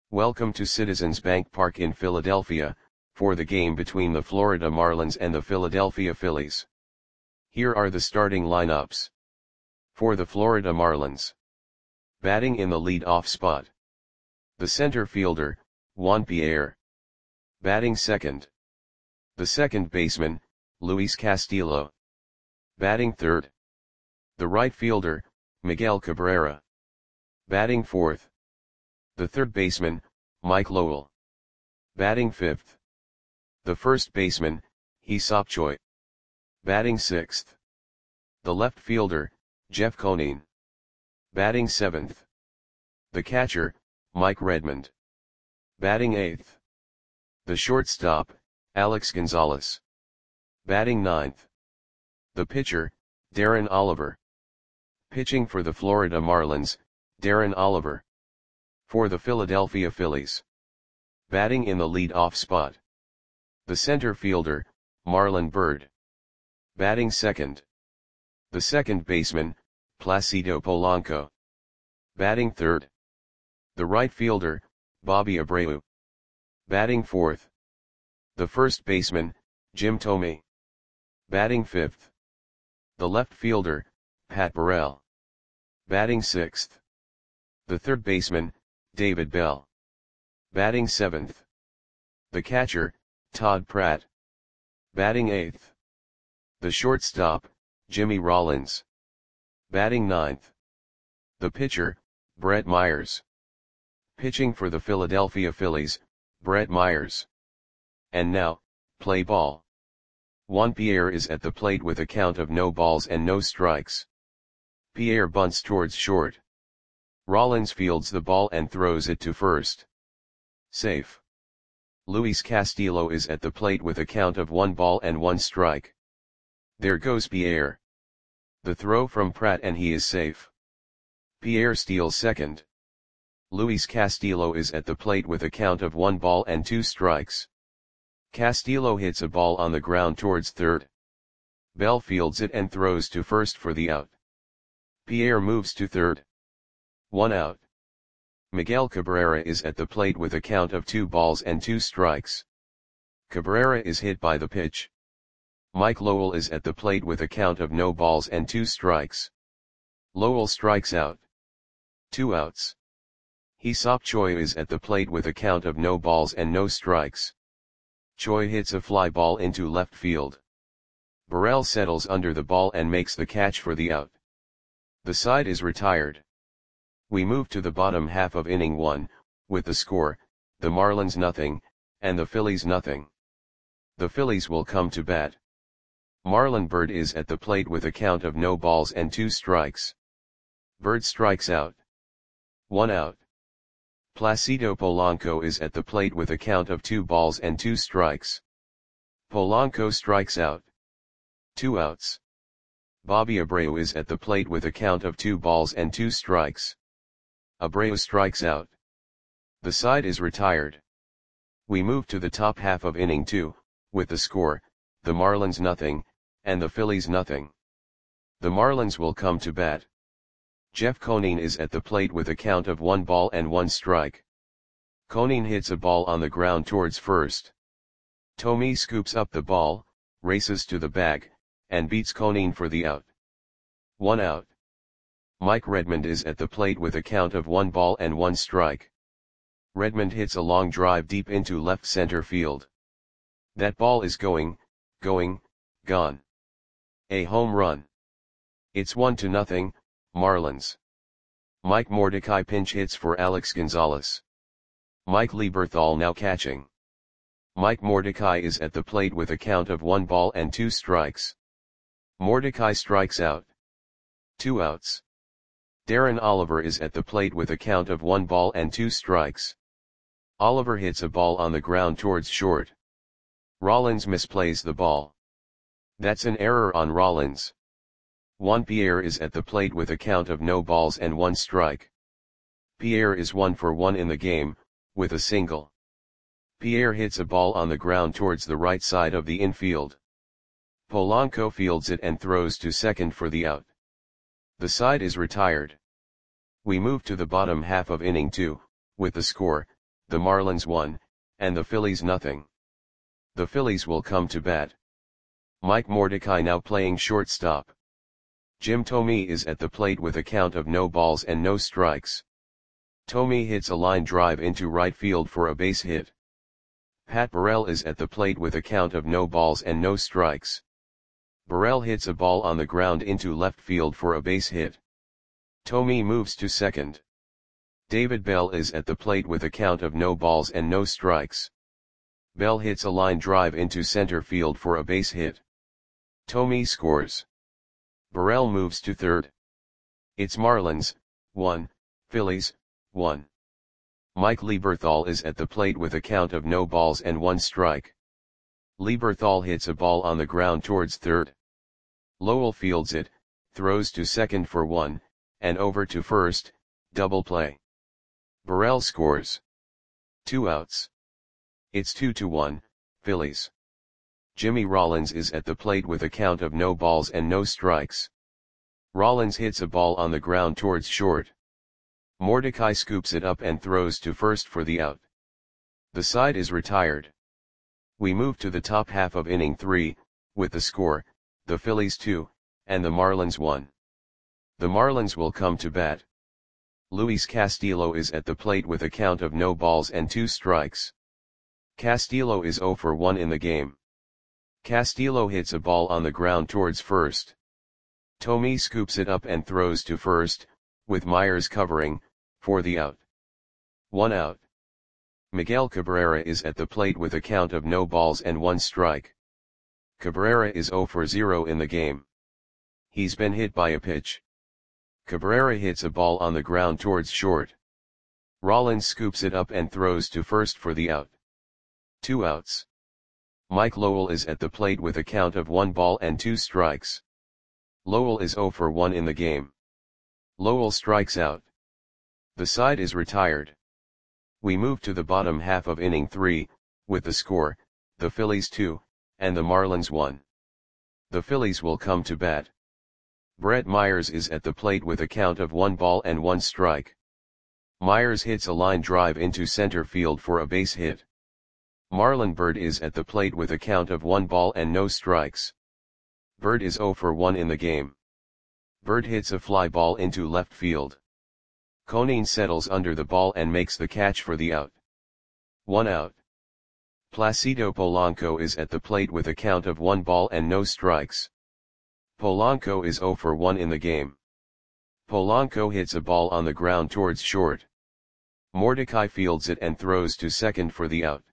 Welcome to Citizens Bank Park in Philadelphia, for the game between the Florida Marlins and the Philadelphia Phillies. Here are the starting lineups. For the Florida Marlins. Batting in the lead-off spot. The center fielder, Juan Pierre. Batting second. The second baseman, Luis Castillo. Batting third. The right fielder, Miguel Cabrera. Batting fourth. The third baseman, Mike Lowell. Batting fifth. The first baseman, Hee-Seop Choi. Batting sixth. The left fielder, Jeff Conine. Batting seventh. The catcher, Mike Redmond. Batting eighth. The shortstop, Alex Gonzalez. Batting ninth. The pitcher, Darren Oliver. Pitching for the Florida Marlins, Darren Oliver. For the Philadelphia Phillies. Batting in the lead-off spot. The center fielder, Marlon Byrd. Batting second. The second baseman, Placido Polanco. Batting third. The right fielder, Bobby Abreu. Batting fourth. The first baseman, Jim Thome. Batting fifth. The left fielder, Pat Burrell. Batting sixth. The third baseman, David Bell. Batting seventh. The catcher, Todd Pratt. Batting eighth. The shortstop, Jimmy Rollins. Batting ninth. The pitcher, Brett Myers. Pitching for the Philadelphia Phillies, Brett Myers. And now, play ball. Juan Pierre is at the plate with a count of no balls and no strikes. Pierre bunts towards short. Rollins fields the ball and throws it to first. Safe. Luis Castillo is at the plate with a count of 1 ball and 1 strike. There goes Pierre. The throw from Pratt and he is safe. Pierre steals second. Luis Castillo is at the plate with a count of 1 ball and 2 strikes. Castillo hits a ball on the ground towards third. Bell fields it and throws to first for the out. Pierre moves to third. 1 out. Miguel Cabrera is at the plate with a count of 2 balls and 2 strikes. Cabrera is hit by the pitch. Mike Lowell is at the plate with a count of no balls and 2 strikes. Lowell strikes out. 2 outs. Hee-Seop Choi is at the plate with a count of no balls and no strikes. Choi hits a fly ball into left field. Burrell settles under the ball and makes the catch for the out. The side is retired. We move to the bottom half of inning 1, with the score, the Marlins 0, and the Phillies 0. The Phillies will come to bat. Marlon Byrd is at the plate with a count of no balls and 2 strikes. Byrd strikes out. 1 out. Placido Polanco is at the plate with a count of 2 balls and 2 strikes. Polanco strikes out. 2 outs. Bobby Abreu is at the plate with a count of 2 balls and 2 strikes. Abreu strikes out. The side is retired. We move to the top half of inning 2, with the score, the Marlins 0, and the Phillies 0. The Marlins will come to bat. Jeff Conine is at the plate with a count of 1 ball and 1 strike. Conine hits a ball on the ground towards first. Thome scoops up the ball, races to the bag, and beats Conine for the out. 1 out. Mike Redmond is at the plate with a count of 1 ball and 1 strike. Redmond hits a long drive deep into left center field. That ball is gone. A home run. It's 1-0, Marlins. Mike Mordecai pinch hits for Alex Gonzalez. Mike Lieberthal now catching. Mike Mordecai is at the plate with a count of 1 ball and 2 strikes. Mordecai strikes out. 2 outs. Darren Oliver is at the plate with a count of 1 ball and 2 strikes. Oliver hits a ball on the ground towards short. Rollins misplays the ball. That's an error on Rollins. Juan Pierre is at the plate with a count of no balls and 1 strike. Pierre is 1 for 1 in the game, with a single. Pierre hits a ball on the ground towards the right side of the infield. Polanco fields it and throws to second for the out. The side is retired. We move to the bottom half of inning 2, with the score, the Marlins 1, and the Phillies nothing. The Phillies will come to bat. Mike Mordecai now playing shortstop. Jim Thome is at the plate with a count of no balls and no strikes. Thome hits a line drive into right field for a base hit. Pat Burrell is at the plate with a count of no balls and no strikes. Burrell hits a ball on the ground into left field for a base hit. Thome moves to second. David Bell is at the plate with a count of no balls and no strikes. Bell hits a line drive into center field for a base hit. Thome scores. Burrell moves to third. It's Marlins, 1, Phillies, 1. Mike Lieberthal is at the plate with a count of no balls and 1 strike. Lieberthal hits a ball on the ground towards third. Lowell fields it, throws to second for 1, and over to first, double play. Burrell scores. 2 outs. It's 2-1, Phillies. Jimmy Rollins is at the plate with a count of no balls and no strikes. Rollins hits a ball on the ground towards short. Mordecai scoops it up and throws to first for the out. The side is retired. We move to the top half of inning 3, with the score, the Phillies 2, and the Marlins 1. The Marlins will come to bat. Luis Castillo is at the plate with a count of no balls and 2 strikes. Castillo is 0 for 1 in the game. Castillo hits a ball on the ground towards first. Thome scoops it up and throws to first, with Myers covering, for the out. 1 out. Miguel Cabrera is at the plate with a count of no balls and 1 strike. Cabrera is 0 for 0 in the game. He's been hit by a pitch. Cabrera hits a ball on the ground towards short. Rollins scoops it up and throws to first for the out. 2 outs. Mike Lowell is at the plate with a count of 1 ball and 2 strikes. Lowell is 0 for 1 in the game. Lowell strikes out. The side is retired. We move to the bottom half of inning 3, with the score, the Phillies 2, and the Marlins 1. The Phillies will come to bat. Brett Myers is at the plate with a count of 1 ball and 1 strike. Myers hits a line drive into center field for a base hit. Marlon Byrd is at the plate with a count of 1 ball and no strikes. Byrd is 0 for 1 in the game. Byrd hits a fly ball into left field. Conine settles under the ball and makes the catch for the out. 1 out. Placido Polanco is at the plate with a count of 1 ball and no strikes. Polanco is 0 for 1 in the game. Polanco hits a ball on the ground towards short. Mordecai fields it and throws to second for the out.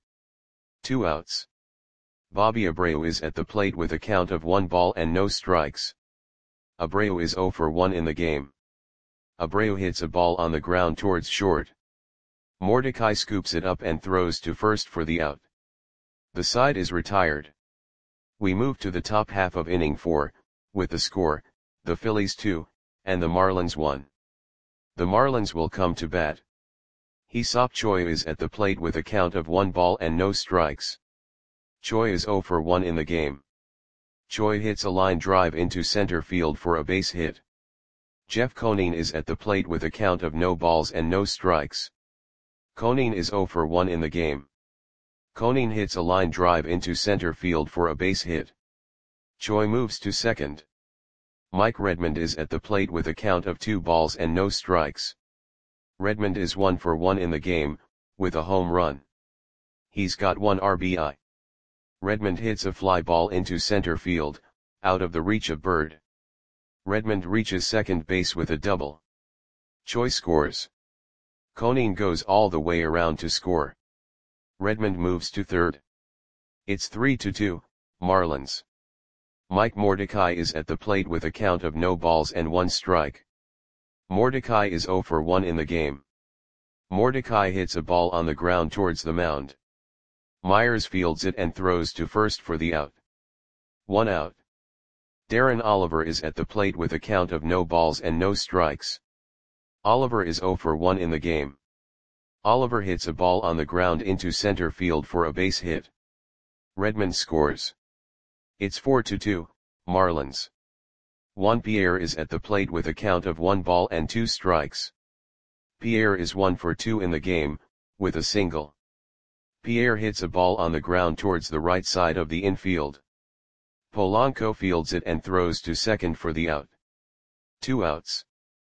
2 outs. Bobby Abreu is at the plate with a count of 1 ball and no strikes. Abreu is 0 for 1 in the game. Abreu hits a ball on the ground towards short. Mordecai scoops it up and throws to first for the out. The side is retired. We move to the top half of inning 4, with the score, the Phillies 2, and the Marlins 1. The Marlins will come to bat. Hee-Seop Choi is at the plate with a count of 1 ball and no strikes. Choi is 0 for 1 in the game. Choi hits a line drive into center field for a base hit. Jeff Conine is at the plate with a count of no balls and no strikes. Conine is 0 for 1 in the game. Conine hits a line drive into center field for a base hit. Choi moves to second. Mike Redmond is at the plate with a count of 2 balls and no strikes. Redmond is 1 for 1 in the game, with a home run. He's got 1 RBI. Redmond hits a fly ball into center field, out of the reach of Byrd. Redmond reaches second base with a double. Choi scores. Conine goes all the way around to score. Redmond moves to third. It's 3-2, Marlins. Mike Mordecai is at the plate with a count of no balls and 1 strike. Mordecai is 0 for 1 in the game. Mordecai hits a ball on the ground towards the mound. Myers fields it and throws to first for the out. 1 out. Darren Oliver is at the plate with a count of no balls and no strikes. Oliver is 0 for 1 in the game. Oliver hits a ball on the ground into center field for a base hit. Redmond scores. It's 4-2, Marlins. Juan Pierre is at the plate with a count of 1 ball and 2 strikes. Pierre is 1 for 2 in the game, with a single. Pierre hits a ball on the ground towards the right side of the infield. Polanco fields it and throws to second for the out. 2 outs.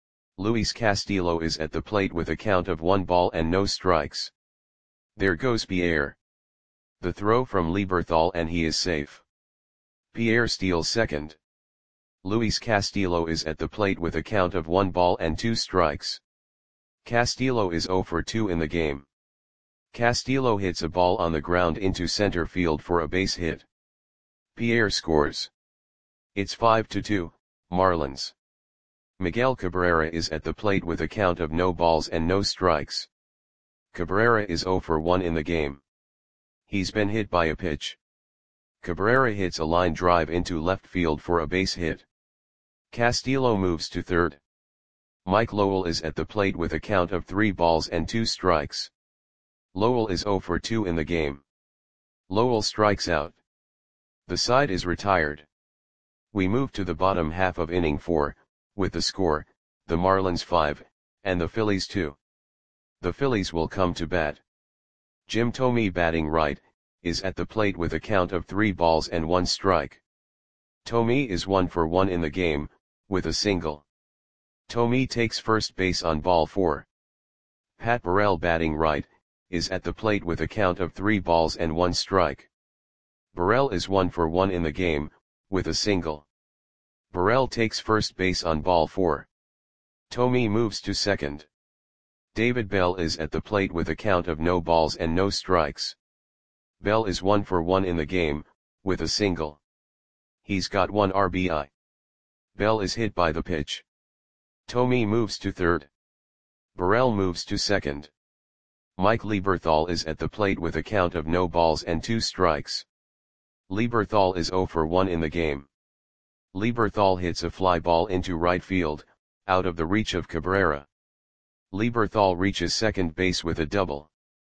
Luis Castillo is at the plate with a count of 1 ball and no strikes. There goes Pierre. The throw from Lieberthal and he is safe. Pierre steals second. Luis Castillo is at the plate with a count of 1 ball and 2 strikes. Castillo is 0 for 2 in the game. Castillo hits a ball on the ground into center field for a base hit. Pierre scores. It's 5-2, Marlins. Miguel Cabrera is at the plate with a count of no balls and no strikes. Cabrera is 0 for 1 in the game. He's been hit by a pitch. Cabrera hits a line drive into left field for a base hit. Castillo moves to third. Mike Lowell is at the plate with a count of 3 balls and 2 strikes. Lowell is 0 for 2 in the game. Lowell strikes out. The side is retired. We move to the bottom half of inning 4, with the score, the Marlins 5, and the Phillies 2. The Phillies will come to bat. Jim Thome, batting right, is at the plate with a count of 3 balls and 1 strike. Thome is 1 for 1 in the game, with a single. Thome takes first base on ball 4. Pat Burrell, batting right, is at the plate with a count of 3 balls and 1 strike. Burrell is 1 for 1 in the game, with a single. Burrell takes first base on ball 4. Thome moves to second. David Bell is at the plate with a count of no balls and no strikes. Bell is 1 for 1 in the game, with a single. He's got 1 RBI. Bell is hit by the pitch. Thome moves to third. Burrell moves to second. Mike Lieberthal is at the plate with a count of no balls and 2 strikes. Lieberthal is 0 for 1 in the game. Lieberthal hits a fly ball into right field, out of the reach of Cabrera. Lieberthal reaches second base with a double.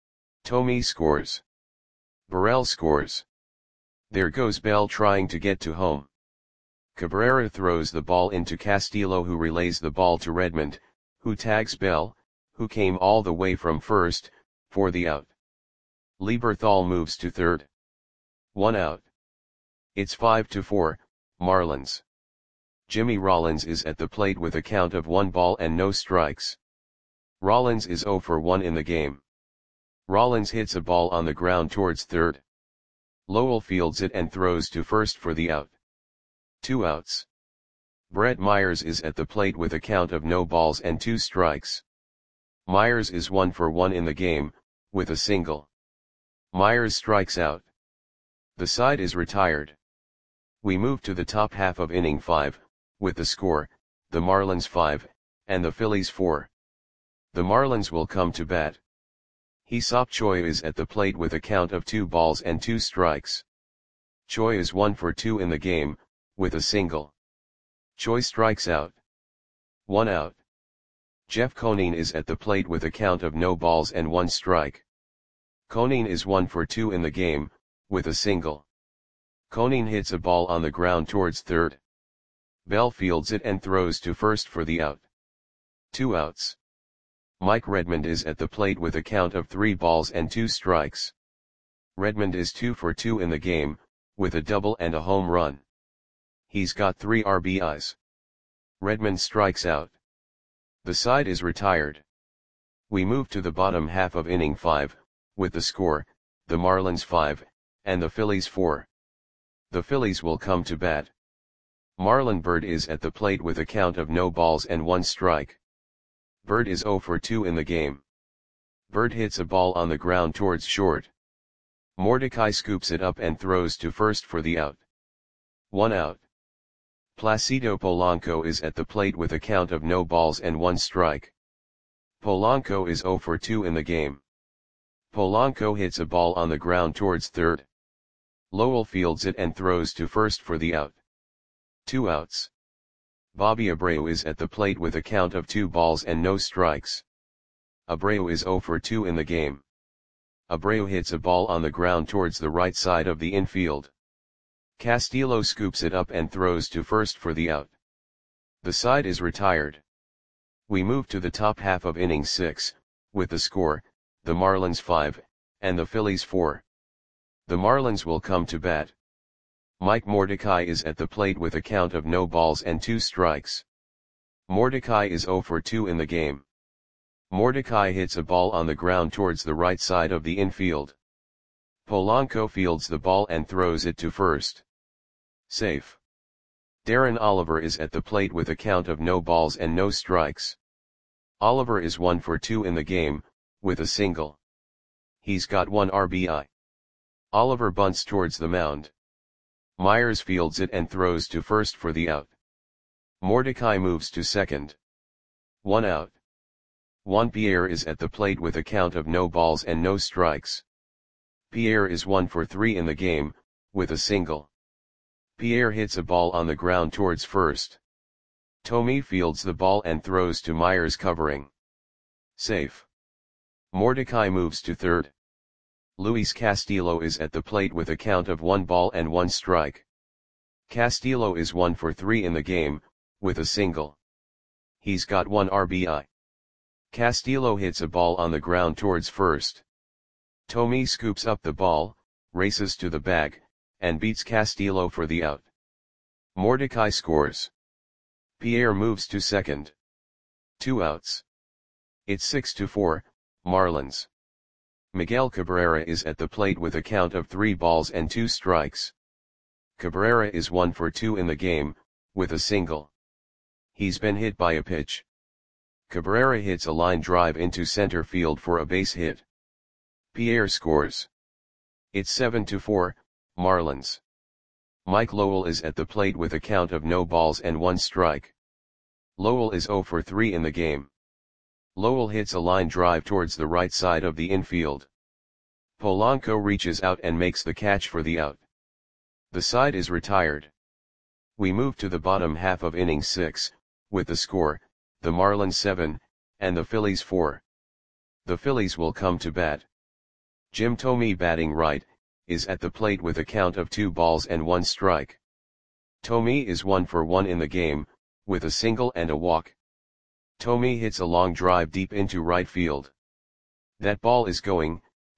Thome scores. Burrell scores. There goes Bell trying to get to home. Cabrera throws the ball into Castillo, who relays the ball to Redmond, who tags Bell, who came all the way from first, for the out. Lieberthal moves to third. 1 out. It's 5-4, Marlins. Jimmy Rollins is at the plate with a count of 1 ball and no strikes. Rollins is 0 for 1 in the game. Rollins hits a ball on the ground towards third. Lowell fields it and throws to first for the out. 2 outs. Brett Myers is at the plate with a count of no balls and 2 strikes. Myers is 1 for 1 in the game, with a single. Myers strikes out. The side is retired. We move to the top half of inning 5, with the score, the Marlins 5, and the Phillies 4. The Marlins will come to bat. Hee-Seop Choi is at the plate with a count of 2 balls and 2 strikes. Choi is 1 for 2 in the game, with a single. Choi strikes out. 1 out. Jeff Conine is at the plate with a count of no balls and 1 strike. Conine is 1 for 2 in the game, with a single. Conine hits a ball on the ground towards third. Bell fields it and throws to first for the out. 2 outs. Mike Redmond is at the plate with a count of 3 balls and 2 strikes. Redmond is 2 for 2 in the game, with a double and a home run. He's got 3 RBIs. Redmond strikes out. The side is retired. We move to the bottom half of inning 5, with the score, the Marlins 5, and the Phillies 4. The Phillies will come to bat. Marlon Byrd is at the plate with a count of no balls and 1 strike. Byrd is 0 for 2 in the game. Byrd hits a ball on the ground towards short. Mordecai scoops it up and throws to first for the out. 1 out. Placido Polanco is at the plate with a count of no balls and 1 strike. Polanco is 0 for 2 in the game. Polanco hits a ball on the ground towards third. Lowell fields it and throws to first for the out. 2 outs. Bobby Abreu is at the plate with a count of 2 balls and no strikes. Abreu is 0 for 2 in the game. Abreu hits a ball on the ground towards the right side of the infield. Castillo scoops it up and throws to first for the out. The side is retired. We move to the top half of inning 6, with the score, the Marlins 5, and the Phillies 4. The Marlins will come to bat. Mike Mordecai is at the plate with a count of no balls and 2 strikes. Mordecai is 0 for 2 in the game. Mordecai hits a ball on the ground towards the right side of the infield. Polanco fields the ball and throws it to first. Safe. Darren Oliver is at the plate with a count of no balls and no strikes. Oliver is 1 for 2 in the game, with a single. He's got 1 RBI. Oliver bunts towards the mound. Myers fields it and throws to first for the out. Mordecai moves to second. 1 out. Juan Pierre is at the plate with a count of no balls and no strikes. Pierre is 1 for 3 in the game, with a single. Pierre hits a ball on the ground towards first. Tommy fields the ball and throws to Myers covering. Safe. Mordecai moves to third. Luis Castillo is at the plate with a count of 1 ball and 1 strike. Castillo is 1 for 3 in the game, with a single. He's got 1 RBI. Castillo hits a ball on the ground towards first. Tommy scoops up the ball, races to the bag, and beats Castillo for the out. Mordecai scores. Pierre moves to second. 2 outs. It's 6-4, Marlins. Miguel Cabrera is at the plate with a count of 3 balls and 2 strikes. Cabrera is 1 for 2 in the game, with a single. He's been hit by a pitch. Cabrera hits a line drive into center field for a base hit. Pierre scores. It's 7-4, Marlins. Mike Lowell is at the plate with a count of no balls and 1 strike. Lowell is 0 for 3 in the game. Lowell hits a line drive towards the right side of the infield. Polanco reaches out and makes the catch for the out. The side is retired. We move to the bottom half of inning 6, with the score, the Marlins 7, and the Phillies 4. The Phillies will come to bat. Jim Thome, batting right, is at the plate with a count of 2 balls and 1 strike. Thome is 1 for 1 in the game, with a single and a walk. Thome hits a long drive deep into right field. That ball is going,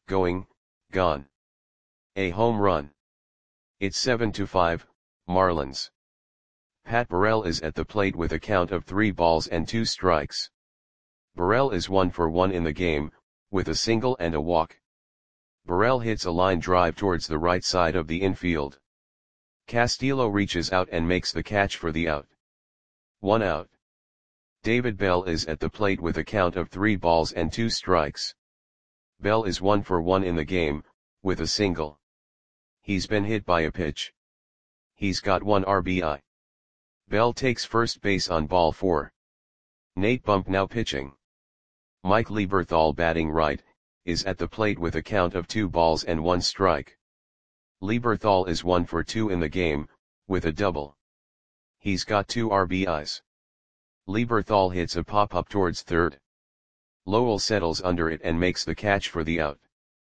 gone. A home run. It's 7-5, Marlins. Pat Burrell is at the plate with a count of 3 balls and 2 strikes. Burrell is 1 for 1 in the game, with a single and a walk. Burrell hits a line drive towards the right side of the infield. Castillo reaches out and makes the catch for the out. 1 out. David Bell is at the plate with a count of 3 balls and 2 strikes. Bell is 1 for 1 in the game, with a single. He's been hit by a pitch. He's got 1 RBI. Bell takes first base on ball 4. Nate Bump now pitching. Mike Lieberthal, batting right, is at the plate with a count of 2 balls and 1 strike. Lieberthal is 1 for 2 in the game, with a double. He's got 2 RBIs. Lieberthal hits a pop-up towards third. Lowell settles under it and makes the catch for the out.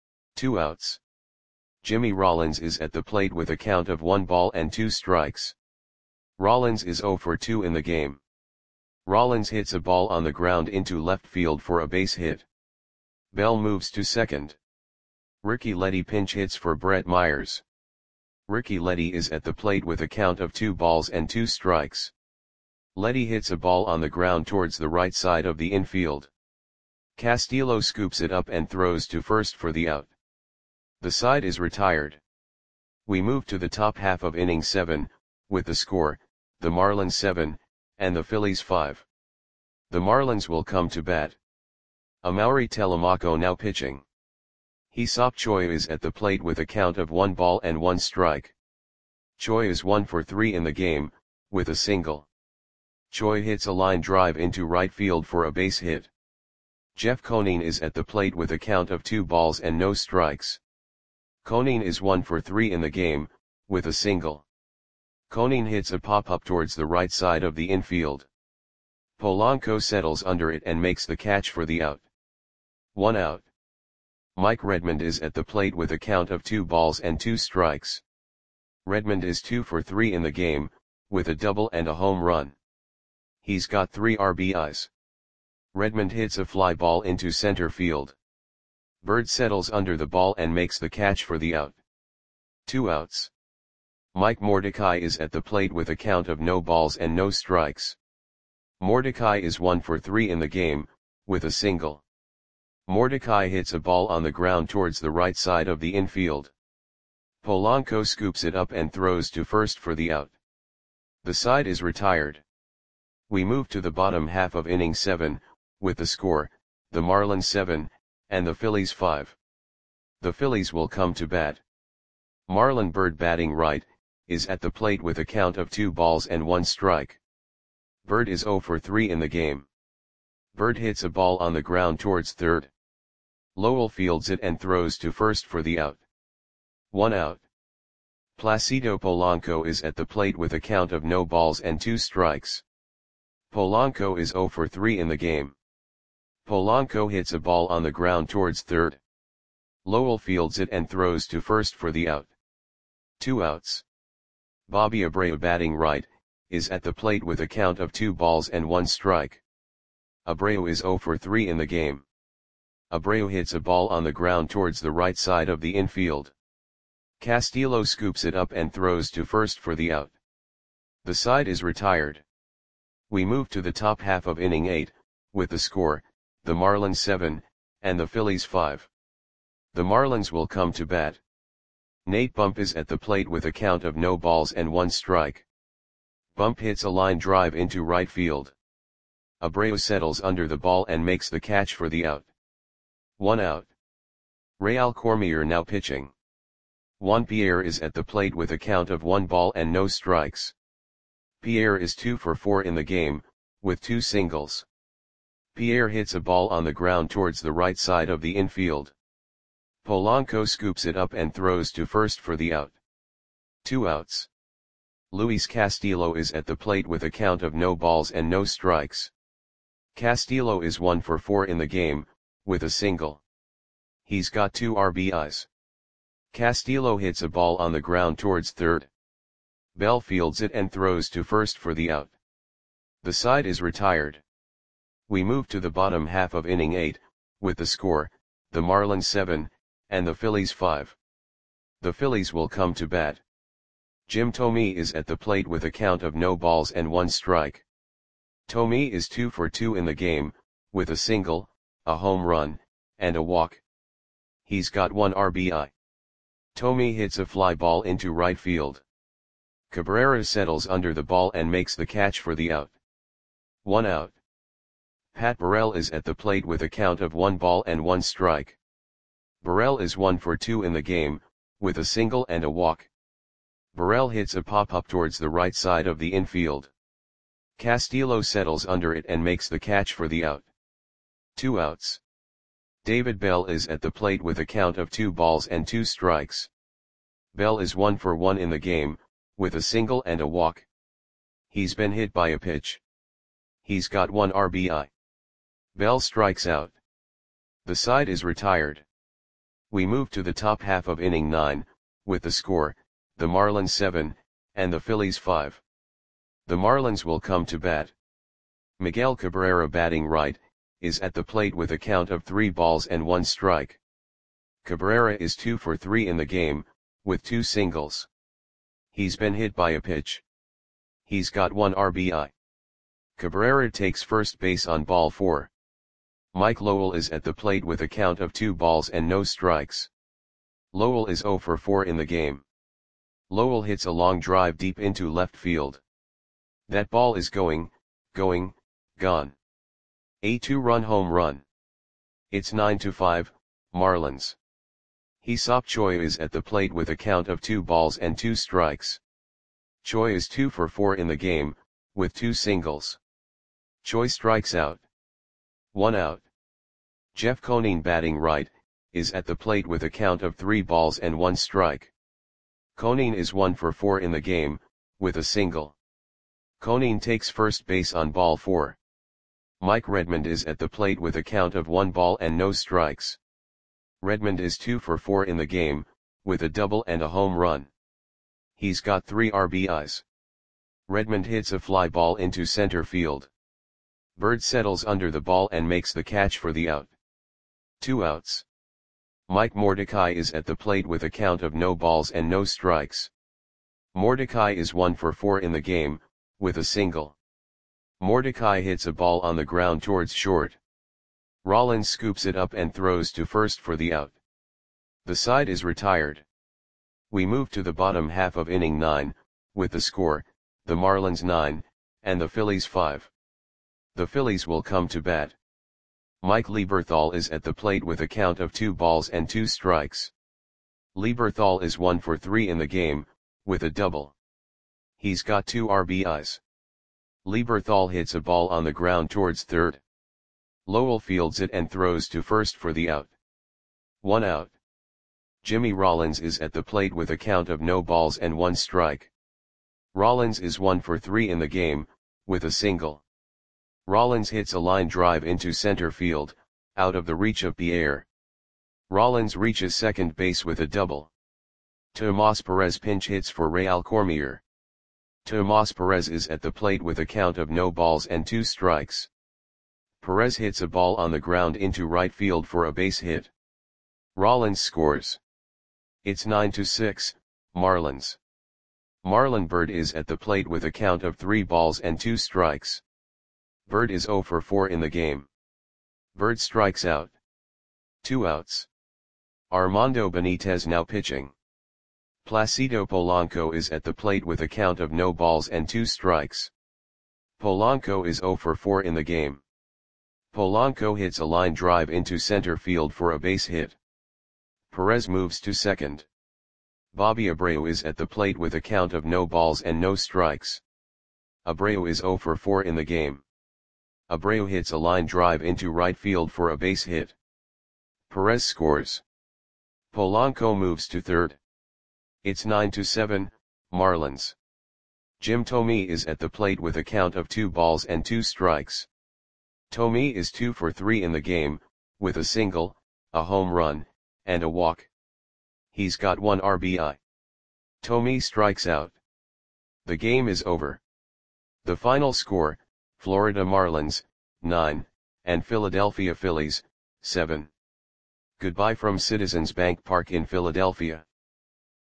2 outs. Jimmy Rollins is at the plate with a count of 1 ball and 2 strikes. Rollins is 0 for 2 in the game. Rollins hits a ball on the ground into left field for a base hit. Bell moves to second. Ricky Leddy pinch hits for Brett Myers. Ricky Leddy is at the plate with a count of 2 balls and 2 strikes. Leddy hits a ball on the ground towards the right side of the infield. Castillo scoops it up and throws to first for the out. The side is retired. We move to the top half of inning 7, with the score, the Marlins 7, and the Phillies 5. The Marlins will come to bat. Amaury Telemaco now pitching. Hee-Seop Choi is at the plate with a count of 1 ball and 1 strike. Choi is 1 for 3 in the game, with a single. Choi hits a line drive into right field for a base hit. Jeff Conine is at the plate with a count of 2 balls and no strikes. Conine is 1 for 3 in the game, with a single. Conine hits a pop-up towards the right side of the infield. Polanco settles under it and makes the catch for the out. 1 out. Mike Redmond is at the plate with a count of 2 balls and 2 strikes. Redmond is 2 for 3 in the game, with a double and a home run. He's got 3 RBIs. Redmond hits a fly ball into center field. Bird settles under the ball and makes the catch for the out. 2 outs. Mike Mordecai is at the plate with a count of no balls and no strikes. Mordecai is 1 for 3 in the game, with a single. Mordecai hits a ball on the ground towards the right side of the infield. Polanco scoops it up and throws to first for the out. The side is retired. We move to the bottom half of inning 7, with the score, the Marlins 7, and the Phillies 5. The Phillies will come to bat. Marlon Byrd, batting right, is at the plate with a count of 2 balls and 1 strike. Byrd is 0 for 3 in the game. Byrd hits a ball on the ground towards third. Lowell fields it and throws to first for the out. 1 out. Placido Polanco is at the plate with a count of no balls and 2 strikes. Polanco is 0 for 3 in the game. Polanco hits a ball on the ground towards third. Lowell fields it and throws to first for the out. 2 outs. Bobby Abreu, batting right, is at the plate with a count of 2 balls and 1 strike. Abreu is 0 for 3 in the game. Abreu hits a ball on the ground towards the right side of the infield. Castillo scoops it up and throws to first for the out. The side is retired. We move to the top half of inning 8, with the score, the Marlins 7, and the Phillies 5. The Marlins will come to bat. Nate Bump is at the plate with a count of no balls and 1 strike. Bump hits a line drive into right field. Abreu settles under the ball and makes the catch for the out. 1 out. Real Cormier now pitching. Juan Pierre is at the plate with a count of 1 ball and no strikes. Pierre is 2 for 4 in the game, with 2 singles. Pierre hits a ball on the ground towards the right side of the infield. Polanco scoops it up and throws to first for the out. 2 outs. Luis Castillo is at the plate with a count of no balls and no strikes. Castillo is 1 for 4 in the game, with a single. He's got 2 RBIs. Castillo hits a ball on the ground towards third. Bell fields it and throws to first for the out. The side is retired. We move to the bottom half of inning 8, with the score, the Marlins 7, and the Phillies 5. The Phillies will come to bat. Jim Thome is at the plate with a count of no balls and 1 strike. Thome is 2 for 2 in the game, with a single, a home run, and a walk. He's got 1 RBI. Thome hits a fly ball into right field. Cabrera settles under the ball and makes the catch for the out. 1 out. Pat Burrell is at the plate with a count of 1 ball and 1 strike. Burrell is 1 for 2 in the game, with a single and a walk. Burrell hits a pop-up towards the right side of the infield. Castillo settles under it and makes the catch for the out. 2 outs. David Bell is at the plate with a count of 2 balls and 2 strikes. Bell is 1 for 1 in the game, with a single and a walk. He's been hit by a pitch. He's got 1 RBI. Bell strikes out. The side is retired. We move to the top half of inning 9, with the score, the Marlins 7, and the Phillies 5. The Marlins will come to bat. Miguel Cabrera, batting right, is at the plate with a count of 3 balls and 1 strike. Cabrera is 2 for 3 in the game, with 2 singles. He's been hit by a pitch. He's got 1 RBI. Cabrera takes first base on ball 4. Mike Lowell is at the plate with a count of 2 balls and no strikes. Lowell is 0 for 4 in the game. Lowell hits a long drive deep into left field. That ball is gone. A 2-run home run. It's 9-5, Marlins. Hee-Seop Choi is at the plate with a count of 2 balls and 2 strikes. Choi is 2 for 4 in the game, with 2 singles. Choi strikes out. 1 out. Jeff Conine, batting right, is at the plate with a count of 3 balls and 1 strike. Conine is 1 for 4 in the game, with a single. Conine takes first base on ball 4. Mike Redmond is at the plate with a count of 1 ball and no strikes. Redmond is 2 for 4 in the game, with a double and a home run. He's got 3 RBIs. Redmond hits a fly ball into center field. Bird settles under the ball and makes the catch for the out. 2 outs. Mike Mordecai is at the plate with a count of no balls and no strikes. Mordecai is 1 for 4 in the game, with a single. Mordecai hits a ball on the ground towards short. Rollins scoops it up and throws to first for the out. The side is retired. We move to the bottom half of inning 9, with the score, the Marlins 9, and the Phillies 5. The Phillies will come to bat. Mike Lieberthal is at the plate with a count of 2 balls and 2 strikes. Lieberthal is 1 for 3 in the game, with a double. He's got 2 RBIs. Lieberthal hits a ball on the ground towards third. Lowell fields it and throws to first for the out. 1 out. Jimmy Rollins is at the plate with a count of no balls and 1 strike. Rollins is 1 for 3 in the game, with a single. Rollins hits a line drive into center field, out of the reach of Pierre. Rollins reaches second base with a double. Tomas Perez pinch hits for Real Cormier. Tomas Perez is at the plate with a count of no balls and 2 strikes. Perez hits a ball on the ground into right field for a base hit. Rollins scores. It's 9-6, Marlins. Marlon Byrd is at the plate with a count of 3 balls and 2 strikes. Byrd is 0 for 4 in the game. Byrd strikes out. 2 outs. Armando Benitez now pitching. Placido Polanco is at the plate with a count of no balls and 2 strikes. Polanco is 0 for 4 in the game. Polanco hits a line drive into center field for a base hit. Perez moves to second. Bobby Abreu is at the plate with a count of no balls and no strikes. Abreu is 0 for 4 in the game. Abreu hits a line drive into right field for a base hit. Perez scores. Polanco moves to third. It's 9-7, Marlins. Jim Thome is at the plate with a count of 2 balls and 2 strikes. Thome is 2 for 3 in the game, with a single, a home run, and a walk. He's got 1 RBI. Thome strikes out. The game is over. The final score, Florida Marlins, 9, and Philadelphia Phillies, 7. Goodbye from Citizens Bank Park in Philadelphia.